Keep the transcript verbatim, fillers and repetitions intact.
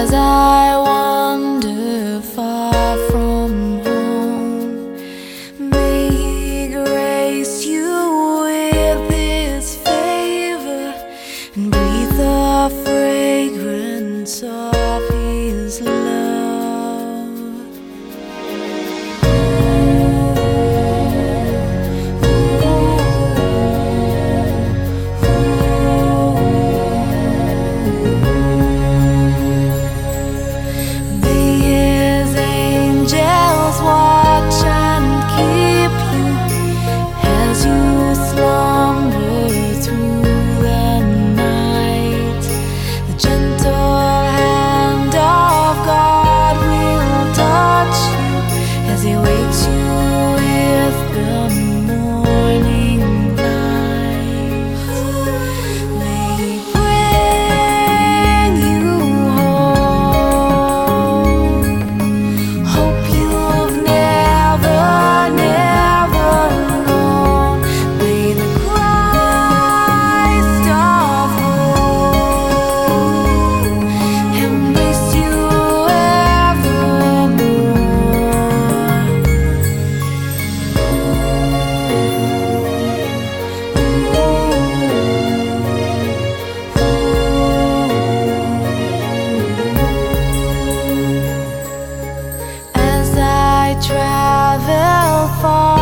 As I wander far from home, may He grace you with His favor and breathe the fragrance of His love. Watch and keep you as you slumber through the night. The gentle hand of God will touch you as He wakes you with the morning light. May He bring you home. Hope you travel far.